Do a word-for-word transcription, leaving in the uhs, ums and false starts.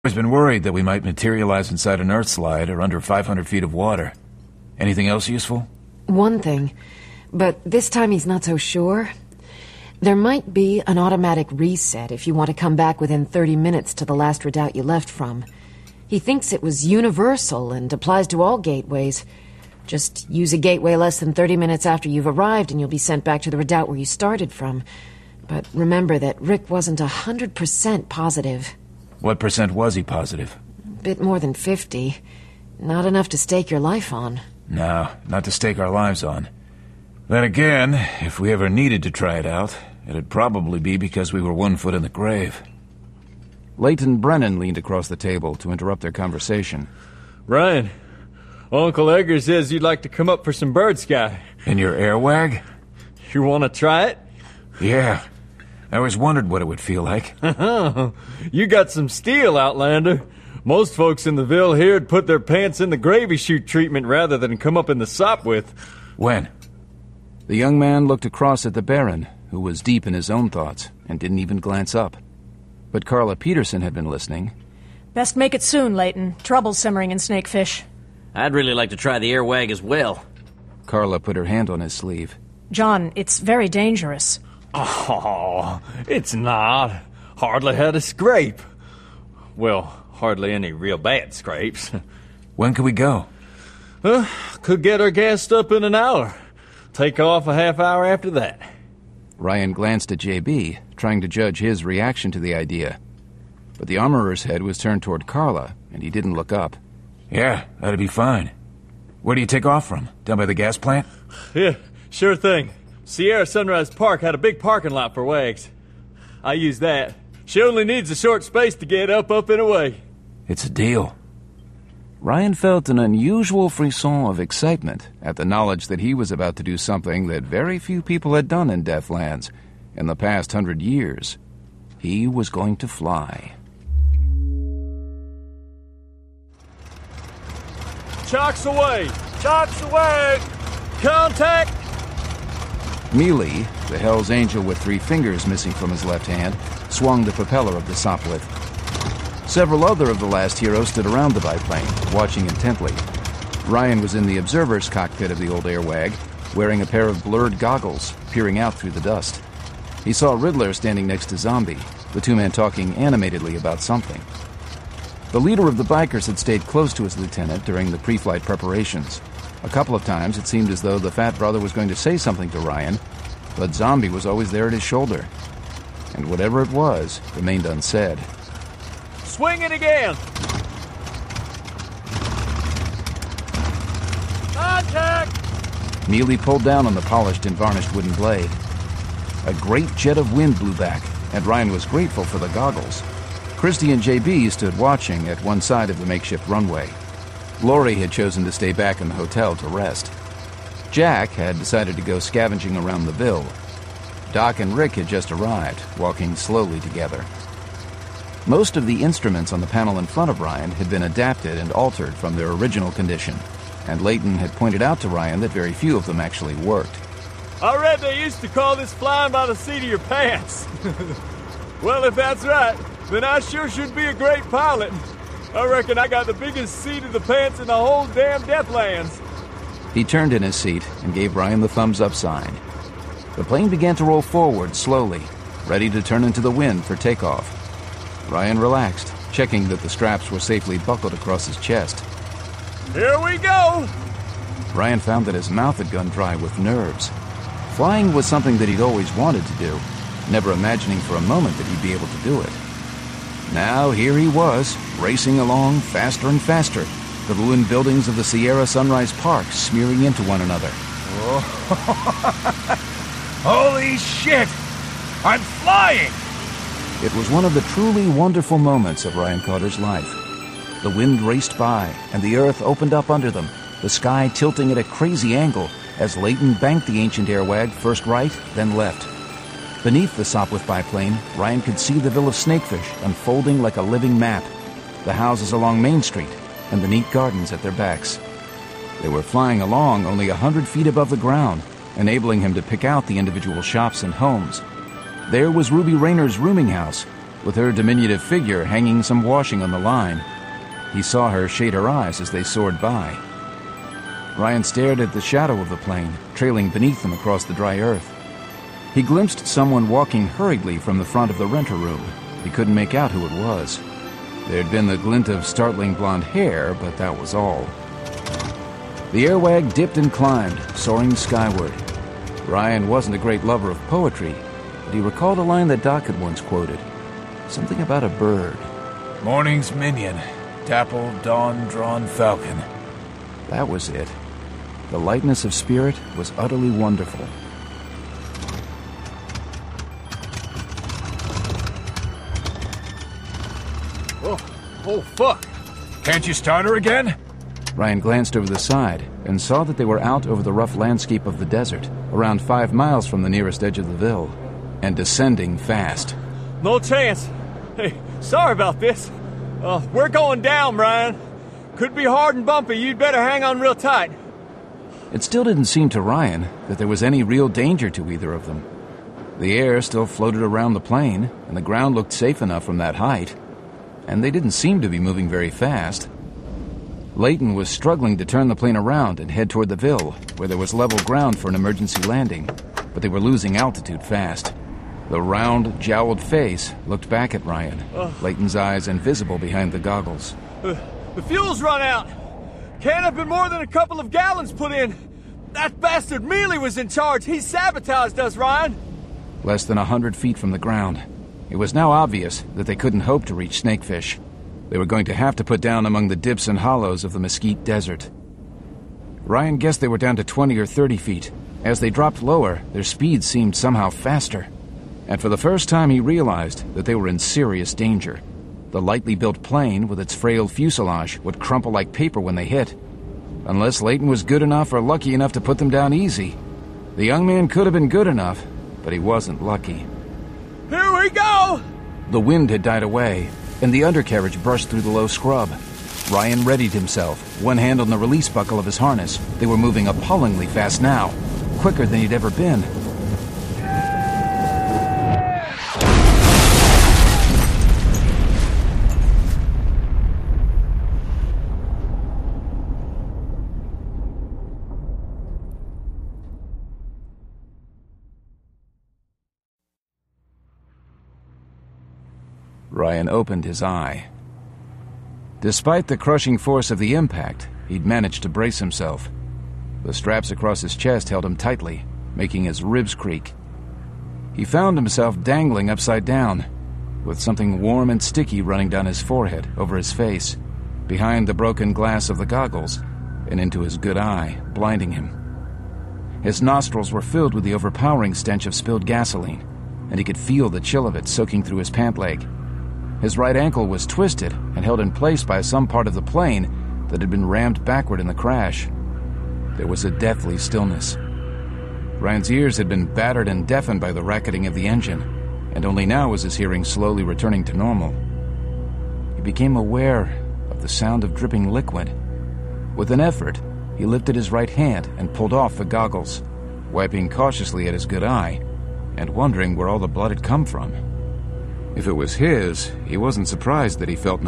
I've been worried that we might materialize inside an Earthslide or under five hundred feet of water. Anything else useful? One thing, but this time he's not so sure. There might be an automatic reset if you want to come back within thirty minutes to the last redoubt you left from. He thinks it was universal and applies to all gateways. Just use a gateway less than thirty minutes after you've arrived and you'll be sent back to the redoubt where you started from. But remember that Rick wasn't a hundred percent positive. What percent was he positive? A bit more than fifty. Not enough to stake your life on. No, not to stake our lives on. Then again, if we ever needed to try it out, it'd probably be because we were one foot in the grave. Leighton Brennan leaned across the table to interrupt their conversation. Ryan, Uncle Edgar says you'd like to come up for some bird sky. In your airwag? You want to try it? Yeah. I always wondered what it would feel like. You got some steel, Outlander. Most folks in the Ville here'd put their pants in the gravy chute treatment rather than come up in the sop with. When? The young man looked across at the Baron, who was deep in his own thoughts and didn't even glance up. But Carla Peterson had been listening. Best make it soon, Leighton. Trouble's simmering in Snakefish. I'd really like to try the airwag as well. Carla put her hand on his sleeve. John, it's very dangerous. Oh, it's not. Hardly had a scrape. Well, hardly any real bad scrapes. When can we go? Uh, could get her gassed up in an hour. Take off a half hour after that. Ryan glanced at J B, trying to judge his reaction to the idea. But the armorer's head was turned toward Carla, and he didn't look up. Yeah, that'd be fine. Where do you take off from? Down by the gas plant? Yeah, sure thing. Sierra Sunrise Park had a big parking lot for wags. I use that. She only needs a short space to get up, up, and away. It's a deal. Ryan felt an unusual frisson of excitement at the knowledge that he was about to do something that very few people had done in Deathlands in the past hundred years. He was going to fly. Chocks away! Chocks away! Contact! Mealy, the Hell's Angel with three fingers missing from his left hand, swung the propeller of the Sopwith. Several other of the last heroes stood around the biplane, watching intently. Ryan was in the observer's cockpit of the old airwag, wearing a pair of blurred goggles, peering out through the dust. He saw Riddler standing next to Zombie, the two men talking animatedly about something. The leader of the bikers had stayed close to his lieutenant during the pre-flight preparations. A couple of times it seemed as though the fat brother was going to say something to Ryan, but Zombie was always there at his shoulder. And whatever it was remained unsaid. Swing it again! Contact! Mealy pulled down on the polished and varnished wooden blade. A great jet of wind blew back, and Ryan was grateful for the goggles. Christy and J B stood watching at one side of the makeshift runway. Laurie had chosen to stay back in the hotel to rest. Jack had decided to go scavenging around the Ville. Doc and Rick had just arrived, walking slowly together. Most of the instruments on the panel in front of Ryan had been adapted and altered from their original condition, and Leighton had pointed out to Ryan that very few of them actually worked. I read they used to call this flying by the seat of your pants. Well, if that's right, then I sure should be a great pilot. I reckon I got the biggest seat of the pants in the whole damn Deathlands. He turned in his seat and gave Ryan the thumbs-up sign. The plane began to roll forward slowly, ready to turn into the wind for takeoff. Ryan relaxed, checking that the straps were safely buckled across his chest. Here we go! Ryan found that his mouth had gone dry with nerves. Flying was something that he'd always wanted to do, never imagining for a moment that he'd be able to do it. Now here he was, racing along faster and faster, the ruined buildings of the Sierra Sunrise Park smearing into one another. Holy shit! I'm flying! It was one of the truly wonderful moments of Ryan Carter's life. The wind raced by, and the earth opened up under them, the sky tilting at a crazy angle as Leighton banked the ancient airwag first right, then left. Beneath the Sopwith biplane, Ryan could see the Ville of Snakefish unfolding like a living map, the houses along Main Street, and the neat gardens at their backs. They were flying along only a hundred feet above the ground, enabling him to pick out the individual shops and homes. There was Ruby Rayner's rooming house, with her diminutive figure hanging some washing on the line. He saw her shade her eyes as they soared by. Ryan stared at the shadow of the plane, trailing beneath them across the dry earth. He glimpsed someone walking hurriedly from the front of the renter room. He couldn't make out who it was. There had been the glint of startling blonde hair, but that was all. The airwag dipped and climbed, soaring skyward. Ryan wasn't a great lover of poetry, but he recalled a line that Doc had once quoted. Something about a bird. Morning's minion, dappled, dawn-drawn falcon. That was it. The lightness of spirit was utterly wonderful. Oh, oh, fuck. Can't you start her again? Ryan glanced over the side and saw that they were out over the rough landscape of the desert, around five miles from the nearest edge of the Ville, and descending fast. No chance. Hey, sorry about this. Uh, we're going down, Ryan. Could be hard and bumpy. You'd better hang on real tight. It still didn't seem to Ryan that there was any real danger to either of them. The air still floated around the plane, and the ground looked safe enough from that height, and they didn't seem to be moving very fast. Layton was struggling to turn the plane around and head toward the Ville, where there was level ground for an emergency landing, but they were losing altitude fast. The round, jowled face looked back at Ryan, uh, Layton's eyes invisible behind the goggles. Uh, the fuel's run out. Can't have been more than a couple of gallons put in. That bastard Mealy was in charge. He sabotaged us, Ryan. Less than a hundred feet from the ground. It was now obvious that they couldn't hope to reach Snakefish. They were going to have to put down among the dips and hollows of the Mesquite Desert. Ryan guessed they were down to twenty or thirty feet. As they dropped lower, their speed seemed somehow faster. And for the first time he realized that they were in serious danger. The lightly built plane, with its frail fuselage, would crumple like paper when they hit. Unless Layton was good enough or lucky enough to put them down easy. The young man could have been good enough, but he wasn't lucky. Here we go! The wind had died away, and the undercarriage brushed through the low scrub. Ryan readied himself, one hand on the release buckle of his harness. They were moving appallingly fast now, quicker than he'd ever been. Ryan opened his eye. Despite the crushing force of the impact, he'd managed to brace himself. The straps across his chest held him tightly, making his ribs creak. He found himself dangling upside down, with something warm and sticky running down his forehead, over his face, behind the broken glass of the goggles, and into his good eye, blinding him. His nostrils were filled with the overpowering stench of spilled gasoline, and he could feel the chill of it soaking through his pant leg. His right ankle was twisted and held in place by some part of the plane that had been rammed backward in the crash. There was a deathly stillness. Ryan's ears had been battered and deafened by the racketing of the engine, and only now was his hearing slowly returning to normal. He became aware of the sound of dripping liquid. With an effort, he lifted his right hand and pulled off the goggles, wiping cautiously at his good eye, and wondering where all the blood had come from. If it was his, he wasn't surprised that he felt